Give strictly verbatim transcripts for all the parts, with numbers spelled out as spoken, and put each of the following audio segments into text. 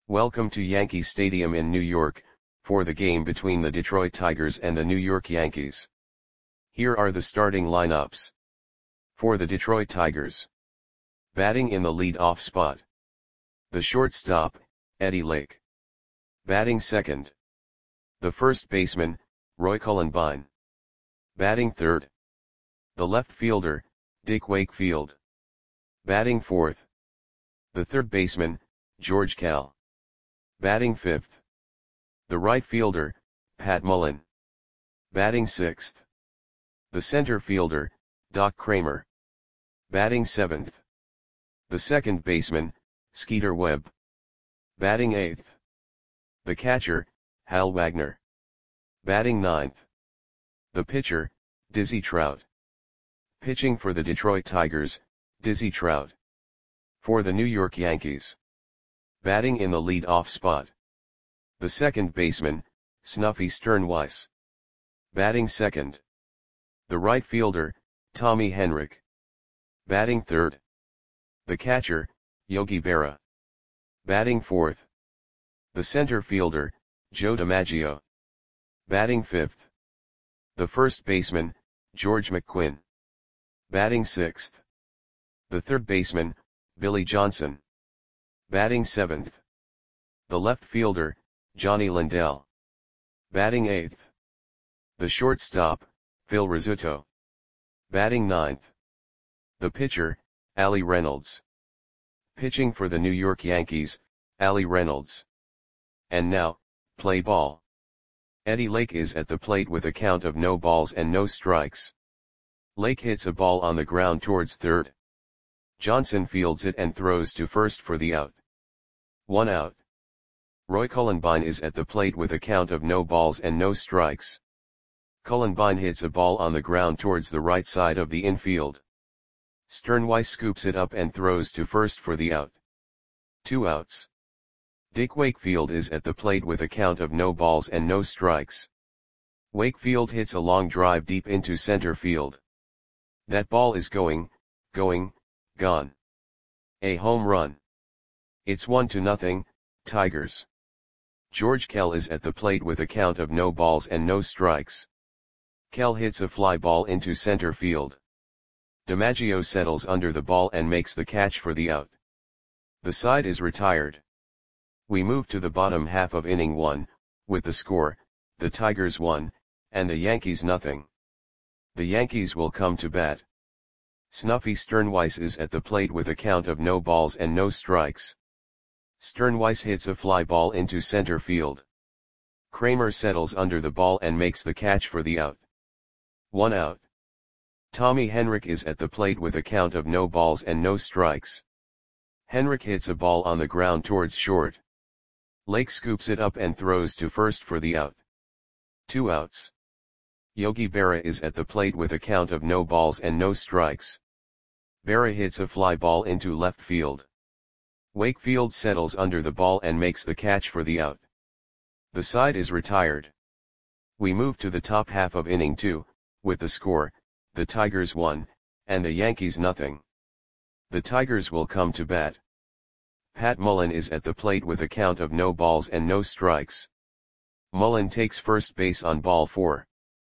Welcome to Yankee Stadium in New York, for the game between the Detroit Tigers and the New York Yankees. Here are the starting lineups. For the Detroit Tigers. Batting in the lead-off spot. The shortstop, Eddie Lake. Batting second. The first baseman, Roy Cullenbine. Batting third. The left fielder, Dick Wakefield. Batting fourth. The third baseman, George Kell. Batting fifth. The right fielder, Pat Mullen. Batting sixth. The center fielder, Doc Kramer. Batting seventh. The second baseman, Skeeter Webb. Batting eighth. The catcher, Hal Wagner. Batting ninth. The pitcher, Dizzy Trout. Pitching for the Detroit Tigers, Dizzy Trout. For the New York Yankees. Batting in the lead-off spot. The second baseman, Snuffy Sternweiss. Batting second. The right fielder, Tommy Henrich. Batting third. The catcher, Yogi Berra. Batting fourth. The center fielder, Joe DiMaggio. Batting fifth. The first baseman, George McQuinn. Batting sixth. The third baseman, Billy Johnson. Batting seventh. The left fielder, Johnny Lindell. Batting eighth. The shortstop, Phil Rizzuto. Batting ninth. The pitcher, Allie Reynolds. Pitching for the New York Yankees, Allie Reynolds. And now, play ball. Eddie Lake is at the plate with a count of no balls and no strikes. Lake hits a ball on the ground towards third. Johnson fields it and throws to first for the out. One out. Roy Cullenbine is at the plate with a count of no balls and no strikes. Cullenbine hits a ball on the ground towards the right side of the infield. Sternweiss scoops it up and throws to first for the out. Two outs. Dick Wakefield is at the plate with a count of no balls and no strikes. Wakefield hits a long drive deep into center field. That ball is going, going, gone. A home run. It's one to nothing, Tigers. George Kell is at the plate with a count of no balls and no strikes. Kell hits a fly ball into center field. DiMaggio settles under the ball and makes the catch for the out. The side is retired. We move to the bottom half of inning one, with the score, the Tigers one, and the Yankees nothing. The Yankees will come to bat. Snuffy Sternweiss is at the plate with a count of no balls and no strikes. Sternweiss hits a fly ball into center field. Kramer settles under the ball and makes the catch for the out. One out. Tommy Henrich is at the plate with a count of no balls and no strikes. Henrich hits a ball on the ground towards short. Lake scoops it up and throws to first for the out. Two outs. Yogi Berra is at the plate with a count of no balls and no strikes. Berra hits a fly ball into left field. Wakefield settles under the ball and makes the catch for the out. The side is retired. We move to the top half of inning two, with the score, the Tigers one, and the Yankees nothing. The Tigers will come to bat. Pat Mullen is at the plate with a count of no balls and no strikes. Mullen takes first base on ball four.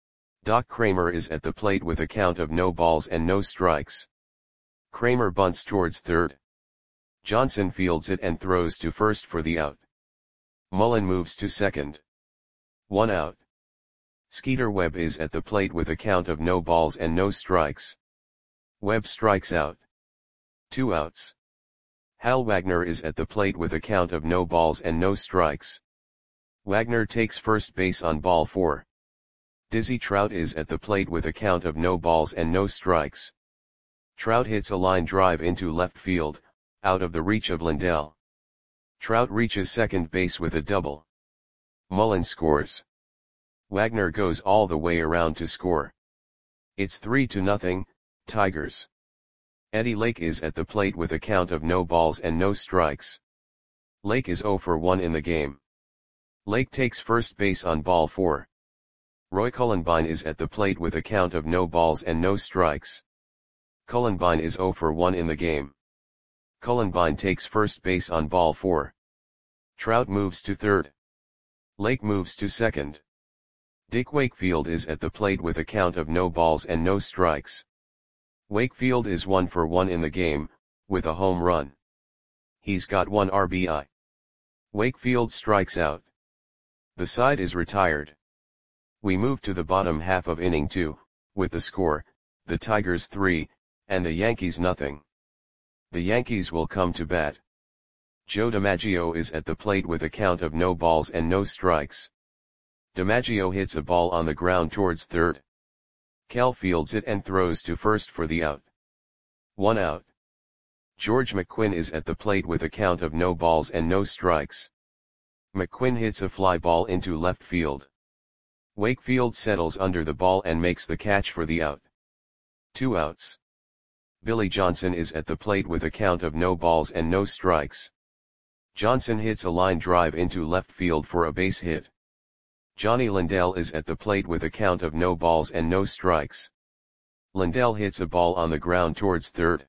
Doc Kramer is at the plate with a count of no balls and no strikes. Kramer bunts towards third. Johnson fields it and throws to first for the out. Mullen moves to second. One out. Skeeter Webb is at the plate with a count of no balls and no strikes. Webb strikes out. Two outs. Hal Wagner is at the plate with a count of no balls and no strikes. Wagner takes first base on ball four. Dizzy Trout is at the plate with a count of no balls and no strikes. Trout hits a line drive into left field, out of the reach of Lindell. Trout reaches second base with a double. Mullen scores. Wagner goes all the way around to score. It's three to nothing, Tigers. Eddie Lake is at the plate with a count of no balls and no strikes. Lake is zero for one in the game. Lake takes first base on ball four. Roy Cullenbine is at the plate with a count of no balls and no strikes. Cullenbine is zero for one in the game. Cullenbine takes first base on ball four. Trout moves to third. Lake moves to second. Dick Wakefield is at the plate with a count of no balls and no strikes. Wakefield is one for one in the game, with a home run. He's got one R B I. Wakefield strikes out. The side is retired. We move to the bottom half of inning two, with the score, the Tigers three, and the Yankees nothing. The Yankees will come to bat. Joe DiMaggio is at the plate with a count of no balls and no strikes. DiMaggio hits a ball on the ground towards third. Cal fields it and throws to first for the out. One out. George McQuinn is at the plate with a count of no balls and no strikes. McQuinn hits a fly ball into left field. Wakefield settles under the ball and makes the catch for the out. Two outs. Billy Johnson is at the plate with a count of no balls and no strikes. Johnson hits a line drive into left field for a base hit. Johnny Lindell is at the plate with a count of no balls and no strikes. Lindell hits a ball on the ground towards third.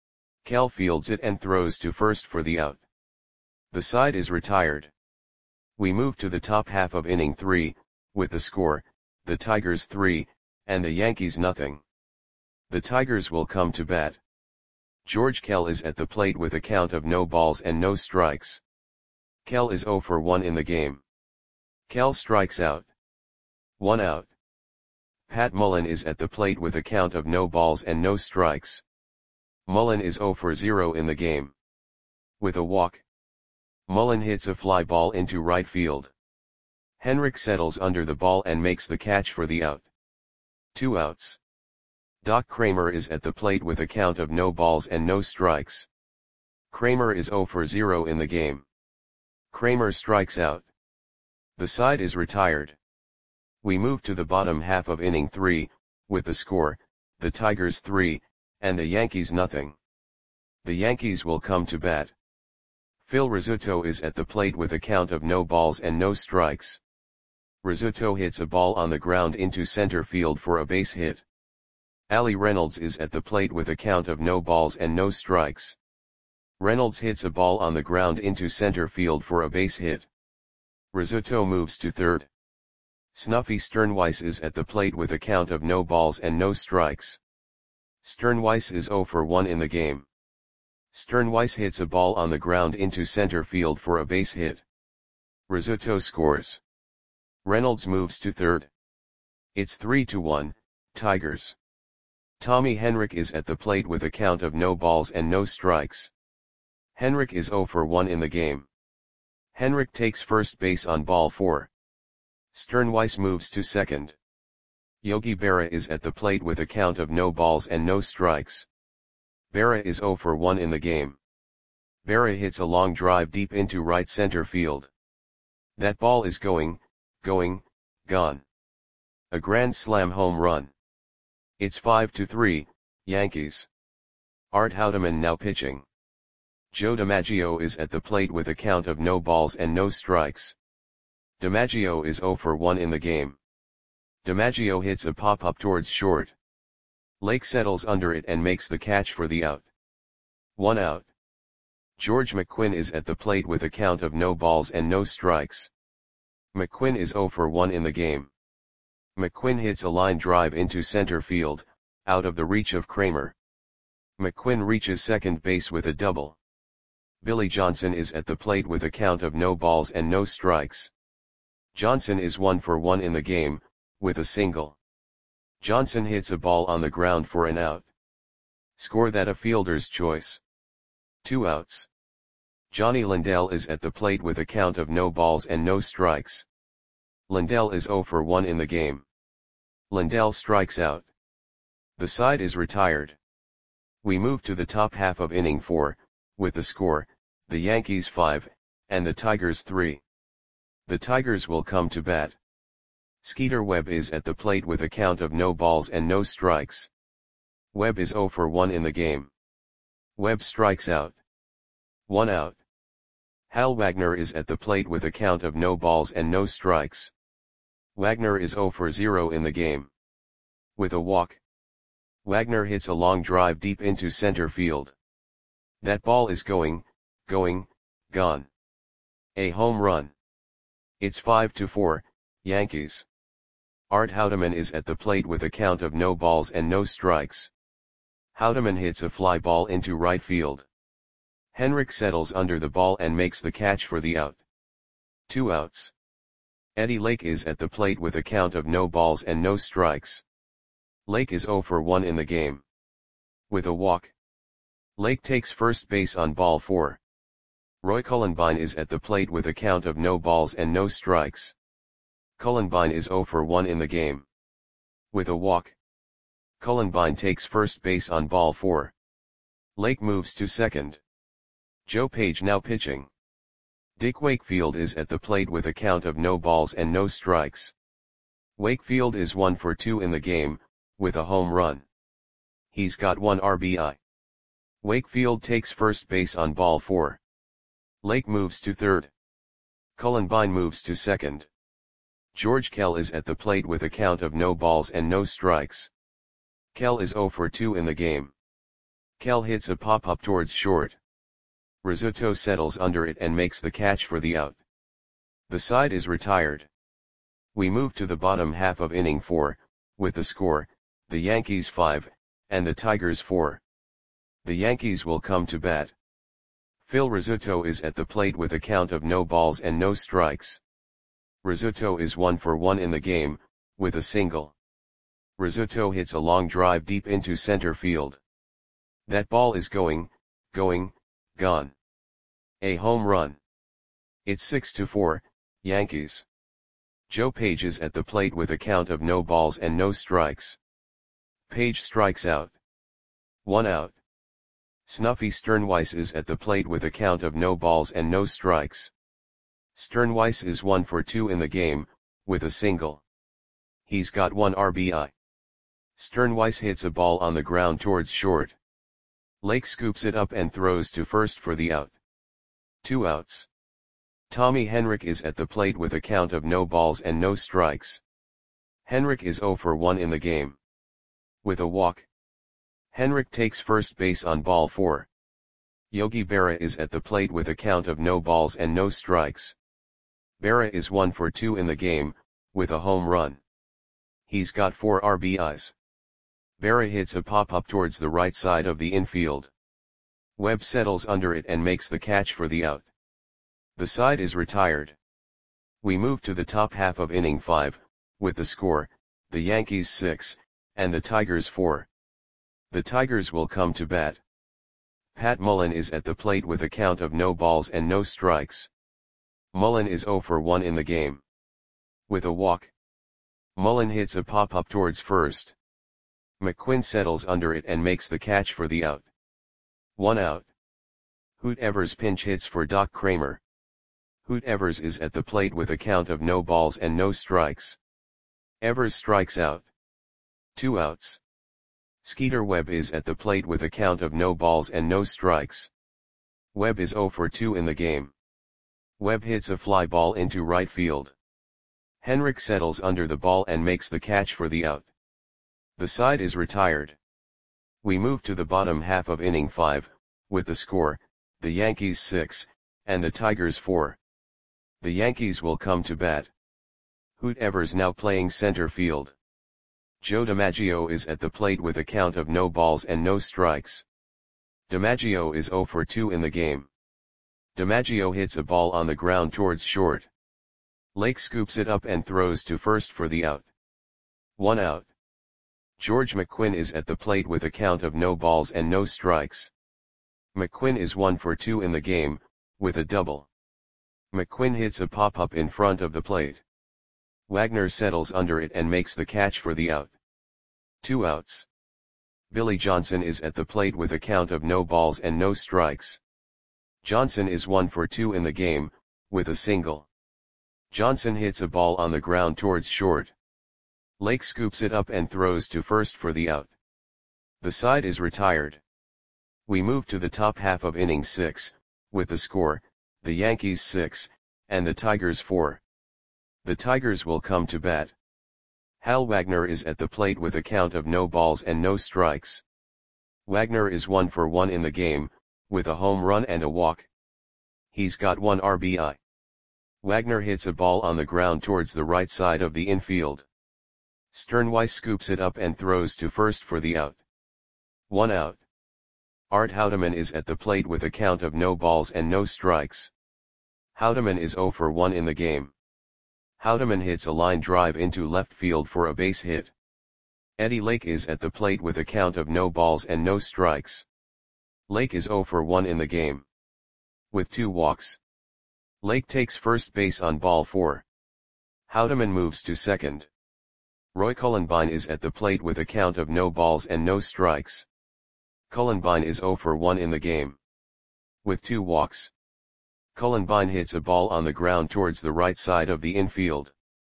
Cal fields it and throws to first for the out. The side is retired. We move to the top half of inning three, with the score, the Tigers three, and the Yankees nothing. The Tigers will come to bat. George Kell is at the plate with a count of no balls and no strikes. Kell is zero for one in the game. Kell strikes out. One out. Pat Mullen is at the plate with a count of no balls and no strikes. Mullen is zero for zero in the game. With a walk. Mullen hits a fly ball into right field. Henrik settles under the ball and makes the catch for the out. Two outs. Doc Kramer is at the plate with a count of no balls and no strikes. Kramer is zero for zero in the game. Kramer strikes out. The side is retired. We move to the bottom half of inning three, with the score, the Tigers three, and the Yankees nothing. The Yankees will come to bat. Phil Rizzuto is at the plate with a count of no balls and no strikes. Rizzuto hits a ball on the ground into center field for a base hit. Ali Reynolds is at the plate with a count of no balls and no strikes. Reynolds hits a ball on the ground into center field for a base hit. Rizzuto moves to third. Snuffy Sternweiss is at the plate with a count of no balls and no strikes. Sternweiss is zero for one in the game. Sternweiss hits a ball on the ground into center field for a base hit. Rizzuto scores. Reynolds moves to third. It's three to one, Tigers. Tommy Henrik is at the plate with a count of no balls and no strikes. Henrik is zero for one in the game. Henrik takes first base on ball four. Sternweiss moves to second. Yogi Berra is at the plate with a count of no balls and no strikes. Berra is zero for one in the game. Berra hits a long drive deep into right center field. That ball is going, going, gone. A grand slam home run. It's five to three, Yankees. Art Houdeman now pitching. Joe DiMaggio is at the plate with a count of no balls and no strikes. DiMaggio is zero for one in the game. DiMaggio hits a pop-up towards short. Lake settles under it and makes the catch for the out. One out. George McQuinn is at the plate with a count of no balls and no strikes. McQuinn is zero for one in the game. McQuinn hits a line drive into center field, out of the reach of Kramer. McQuinn reaches second base with a double. Billy Johnson is at the plate with a count of no balls and no strikes. Johnson is one for one in the game, with a single. Johnson hits a ball on the ground for an out. Score that a fielder's choice. Two outs. Johnny Lindell is at the plate with a count of no balls and no strikes. Lindell is zero for one in the game. Lindell strikes out. The side is retired. We move to the top half of inning four, with the score, the Yankees five, and the Tigers three. The Tigers will come to bat. Skeeter Webb is at the plate with a count of no balls and no strikes. Webb is zero for one in the game. Webb strikes out. One out. Hal Wagner is at the plate with a count of no balls and no strikes. Wagner is zero for zero in the game. With a walk. Wagner hits a long drive deep into center field. That ball is going, going, gone. A home run. It's five to four, Yankees. Art Houdeman is at the plate with a count of no balls and no strikes. Houdeman hits a fly ball into right field. Henrik settles under the ball and makes the catch for the out. Two outs. Eddie Lake is at the plate with a count of no balls and no strikes. Lake is zero for one in the game. With a walk. Lake takes first base on ball four. Roy Cullenbine is at the plate with a count of no balls and no strikes. Cullenbine is zero for one in the game. With a walk. Cullenbine takes first base on ball four. Lake moves to second. Joe Page now pitching. Dick Wakefield is at the plate with a count of no balls and no strikes. Wakefield is one for two in the game, with a home run. He's got one R B I. Wakefield takes first base on ball four. Lake moves to third. Cullenbine moves to second. George Kell is at the plate with a count of no balls and no strikes. Kell is zero for two in the game. Kell hits a pop-up towards short. Rizzuto settles under it and makes the catch for the out. The side is retired. We move to the bottom half of inning four, with the score, the Yankees five, and the Tigers four. The Yankees will come to bat. Phil Rizzuto is at the plate with a count of no balls and no strikes. Rizzuto is one for one in the game, with a single. Rizzuto hits a long drive deep into center field. That ball is going, going, gone. A home run. It's six to four, Yankees. Joe Page is at the plate with a count of no balls and no strikes. Page strikes out. One out. Snuffy Sternweiss is at the plate with a count of no balls and no strikes. Sternweiss is one for two in the game, with a single. He's got one R B I. Sternweiss hits a ball on the ground towards short. Lake scoops it up and throws to first for the out. Two outs. Tommy Henrik is at the plate with a count of no balls and no strikes. Henrik is zero for one in the game. With a walk. Henrik takes first base on ball four. Yogi Berra is at the plate with a count of no balls and no strikes. Berra is one for two in the game, with a home run. He's got four R B Is. Berra hits a pop-up towards the right side of the infield. Webb settles under it and makes the catch for the out. The side is retired. We move to the top half of inning five, with the score, the Yankees six, and the Tigers four. The Tigers will come to bat. Pat Mullen is at the plate with a count of no balls and no strikes. Mullen is zero for one in the game. With a walk. Mullen hits a pop-up towards first. McQuinn settles under it and makes the catch for the out. One out. Hoot Evers pinch hits for Doc Kramer. Hoot Evers is at the plate with a count of no balls and no strikes. Evers strikes out. Two outs. Skeeter Webb is at the plate with a count of no balls and no strikes. Webb is zero for two in the game. Webb hits a fly ball into right field. Henrik settles under the ball and makes the catch for the out. The side is retired. We move to the bottom half of inning five, with the score, the Yankees six, and the Tigers four. The Yankees will come to bat. Hoot Evers now playing center field. Joe DiMaggio is at the plate with a count of no balls and no strikes. DiMaggio is zero for two in the game. DiMaggio hits a ball on the ground towards short. Lake scoops it up and throws to first for the out. One out. George McQuinn is at the plate with a count of no balls and no strikes. McQuinn is one for two in the game, with a double. McQuinn hits a pop-up in front of the plate. Wagner settles under it and makes the catch for the out. Two outs. Billy Johnson is at the plate with a count of no balls and no strikes. Johnson is one for two in the game, with a single. Johnson hits a ball on the ground towards short. Lake scoops it up and throws to first for the out. The side is retired. We move to the top half of inning six, with the score, the Yankees six, and the Tigers four. The Tigers will come to bat. Hal Wagner is at the plate with a count of no balls and no strikes. Wagner is one for one in the game, with a home run and a walk. He's got one R B I. Wagner hits a ball on the ground towards the right side of the infield. Sternweiss scoops it up and throws to first for the out. One out. Art Houdeman is at the plate with a count of no balls and no strikes. Houdeman is zero for one in the game. Houdeman hits a line drive into left field for a base hit. Eddie Lake is at the plate with a count of no balls and no strikes. Lake is zero for one in the game. With two walks. Lake takes first base on ball four. Houdeman moves to second. Roy Cullenbine is at the plate with a count of no balls and no strikes. Cullenbine is zero for one in the game. With two walks. Cullenbine hits a ball on the ground towards the right side of the infield.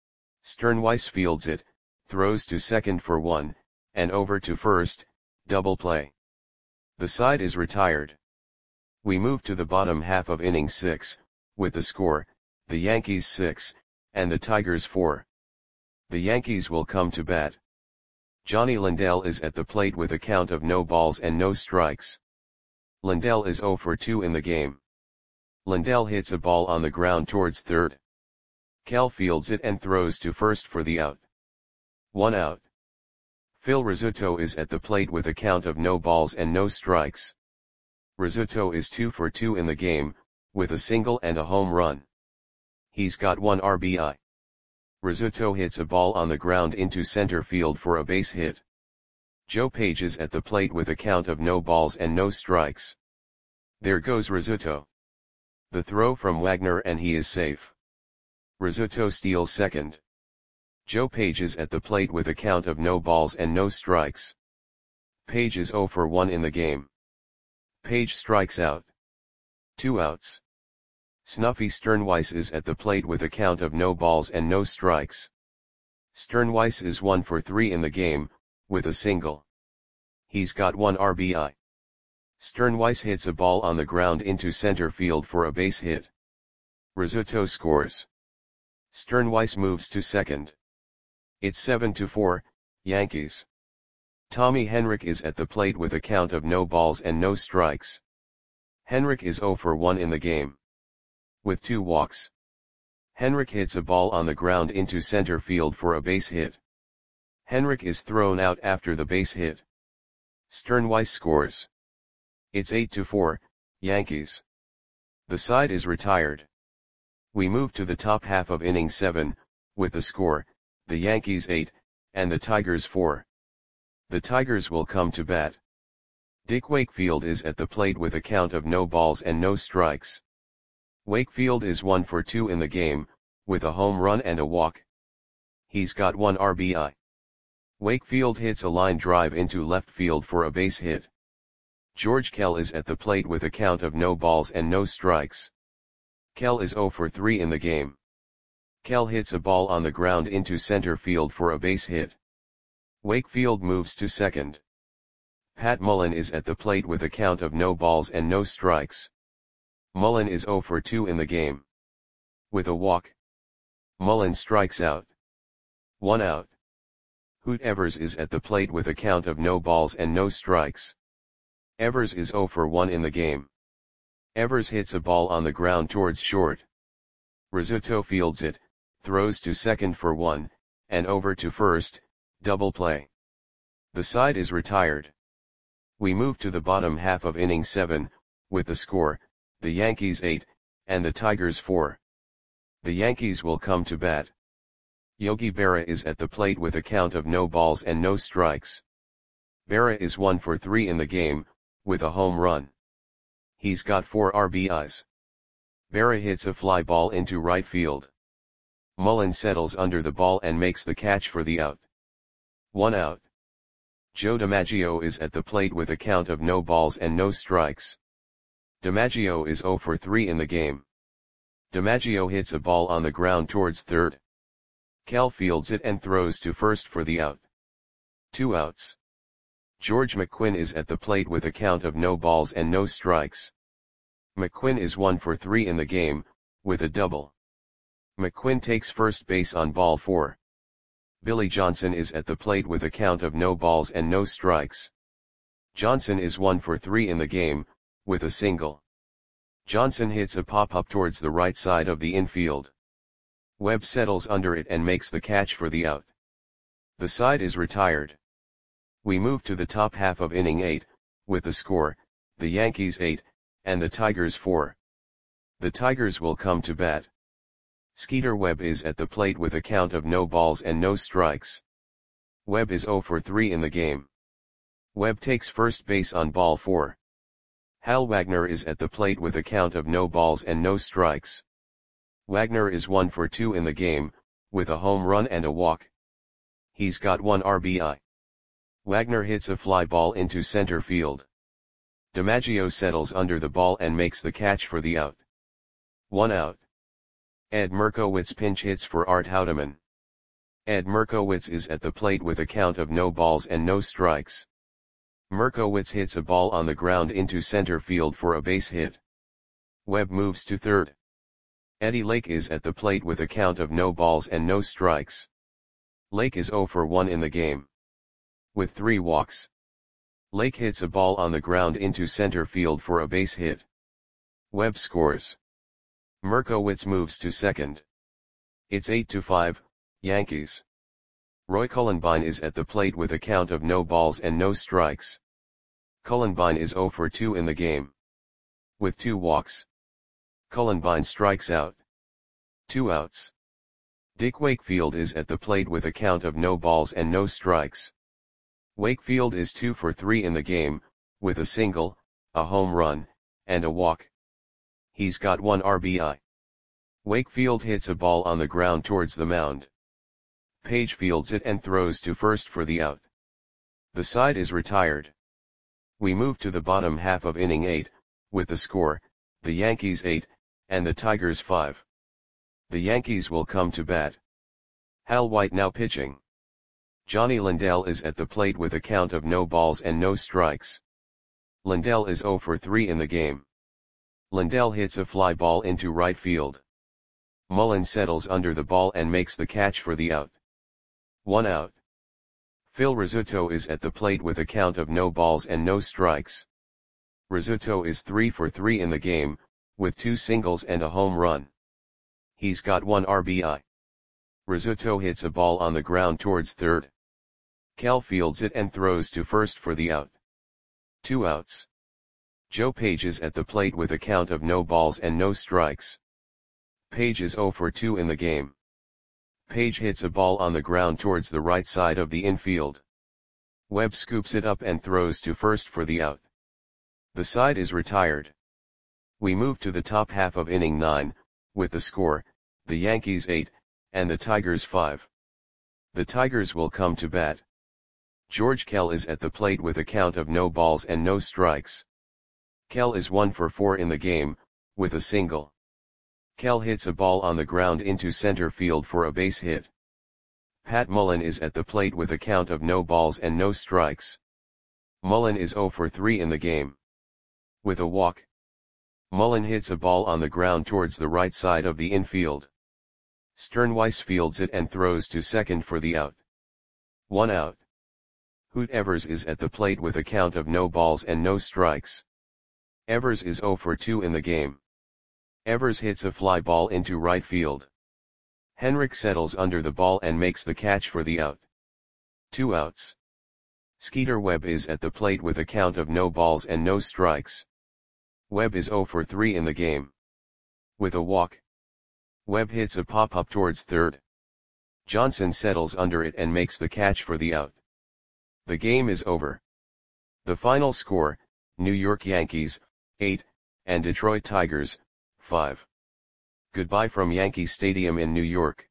Sternweiss fields it, throws to second for one, and over to first, double play. The side is retired. We move to the bottom half of inning six, with the score, the Yankees six, and the Tigers four. The Yankees will come to bat. Johnny Lindell is at the plate with a count of no balls and no strikes. Lindell is zero for two in the game. Lindell hits a ball on the ground towards third. Cal fields it and throws to first for the out. One out. Phil Rizzuto is at the plate with a count of no balls and no strikes. Rizzuto is two for two in the game, with a single and a home run. He's got one R B I. Rizzuto hits a ball on the ground into center field for a base hit. Joe Page is at the plate with a count of no balls and no strikes. There goes Rizzuto. The throw from Wagner and he is safe. Rizzuto steals second. Joe Page is at the plate with a count of no balls and no strikes. Page is zero for one in the game. Page strikes out. Two outs. Snuffy Sternweiss is at the plate with a count of no balls and no strikes. Sternweiss is one for three in the game, with a single. He's got one R B I. Sternweiss hits a ball on the ground into center field for a base hit. Rizzuto scores. Sternweiss moves to second. It's seven to four, Yankees. Tommy Henrich is at the plate with a count of no balls and no strikes. Henrich is zero for one in the game. With two walks. Henrich hits a ball on the ground into center field for a base hit. Henrich is thrown out after the base hit. Sternweiss scores. It's eight to four, Yankees. The side is retired. We move to the top half of inning seven, with the score, the Yankees eight, and the Tigers four. The Tigers will come to bat. Dick Wakefield is at the plate with a count of no balls and no strikes. Wakefield is one for two in the game, with a home run and a walk. He's got one R B I. Wakefield hits a line drive into left field for a base hit. George Kell is at the plate with a count of no balls and no strikes. Kell is zero for three in the game. Kell hits a ball on the ground into center field for a base hit. Wakefield moves to second. Pat Mullen is at the plate with a count of no balls and no strikes. Mullen is zero for two in the game. With a walk. Mullen strikes out. One out. Hoot Evers is at the plate with a count of no balls and no strikes. Evers is zero for one in the game. Evers hits a ball on the ground towards short. Rizzuto fields it, throws to second for one, and over to first, double play. The side is retired. We move to the bottom half of inning seven, with the score, the Yankees eight, and the Tigers four. The Yankees will come to bat. Yogi Berra is at the plate with a count of no balls and no strikes. Berra is one for three in the game, with a home run. He's got four R B Is. Berra hits a fly ball into right field. Mullen settles under the ball and makes the catch for the out. One out. Joe DiMaggio is at the plate with a count of no balls and no strikes. DiMaggio is zero for three in the game. DiMaggio hits a ball on the ground towards third. Cal fields it and throws to first for the out. Two outs. George McQuinn is at the plate with a count of no balls and no strikes. McQuinn is one for three in the game, with a double. McQuinn takes first base on ball four. Billy Johnson is at the plate with a count of no balls and no strikes. Johnson is one for three in the game, with a single. Johnson hits a pop-up towards the right side of the infield. Webb settles under it and makes the catch for the out. The side is retired. We move to the top half of inning eight, with the score, the Yankees eight, and the Tigers four. The Tigers will come to bat. Skeeter Webb is at the plate with a count of no balls and no strikes. Webb is oh for three in the game. Webb takes first base on ball four. Hal Wagner is at the plate with a count of no balls and no strikes. Wagner is one for two in the game, with a home run and a walk. He's got one R B I. Wagner hits a fly ball into center field. DiMaggio settles under the ball and makes the catch for the out. One out. Ed Merkowitz pinch hits for Art Houdeman. Ed Merkowitz is at the plate with a count of no balls and no strikes. Merkowitz hits a ball on the ground into center field for a base hit. Webb moves to third. Eddie Lake is at the plate with a count of no balls and no strikes. Lake is oh for one in the game. With three walks. Lake hits a ball on the ground into center field for a base hit. Webb scores. Merkowitz moves to second. It's eight to five, Yankees. Roy Cullenbine is at the plate with a count of no balls and no strikes. Cullenbine is oh for two in the game. With two walks. Cullenbine strikes out. Two outs. Dick Wakefield is at the plate with a count of no balls and no strikes. Wakefield is two for three in the game, with a single, a home run, and a walk. He's got one R B I. Wakefield hits a ball on the ground towards the mound. Page fields it and throws to first for the out. The side is retired. We move to the bottom half of inning eight, with the score, the Yankees eight, and the Tigers five. The Yankees will come to bat. Hal White now pitching. Johnny Lindell is at the plate with a count of no balls and no strikes. Lindell is oh for three in the game. Lindell hits a fly ball into right field. Mullen settles under the ball and makes the catch for the out. One out. Phil Rizzuto is at the plate with a count of no balls and no strikes. Rizzuto is three for three in the game, with two singles and a home run. He's got one R B I. Rizzuto hits a ball on the ground towards third. Cal fields it and throws to first for the out. Two outs. Joe Page is at the plate with a count of no balls and no strikes. Page is oh for two in the game. Page hits a ball on the ground towards the right side of the infield. Webb scoops it up and throws to first for the out. The side is retired. We move to the top half of inning nine, with the score, the Yankees eight, and the Tigers five. The Tigers will come to bat. George Kell is at the plate with a count of no balls and no strikes. Kell is one for four in the game, with a single. Kell hits a ball on the ground into center field for a base hit. Pat Mullen is at the plate with a count of no balls and no strikes. Mullen is oh for three in the game. With a walk. Mullen hits a ball on the ground towards the right side of the infield. Sternweiss fields it and throws to second for the out. One out. Hoot Evers is at the plate with a count of no balls and no strikes. Evers is oh for two in the game. Evers hits a fly ball into right field. Henrik settles under the ball and makes the catch for the out. Two outs. Skeeter Webb is at the plate with a count of no balls and no strikes. Webb is oh for three in the game. With a walk. Webb hits a pop-up towards third. Johnson settles under it and makes the catch for the out. The game is over. The final score, New York Yankees, eight, and Detroit Tigers, five. Goodbye from Yankee Stadium in New York.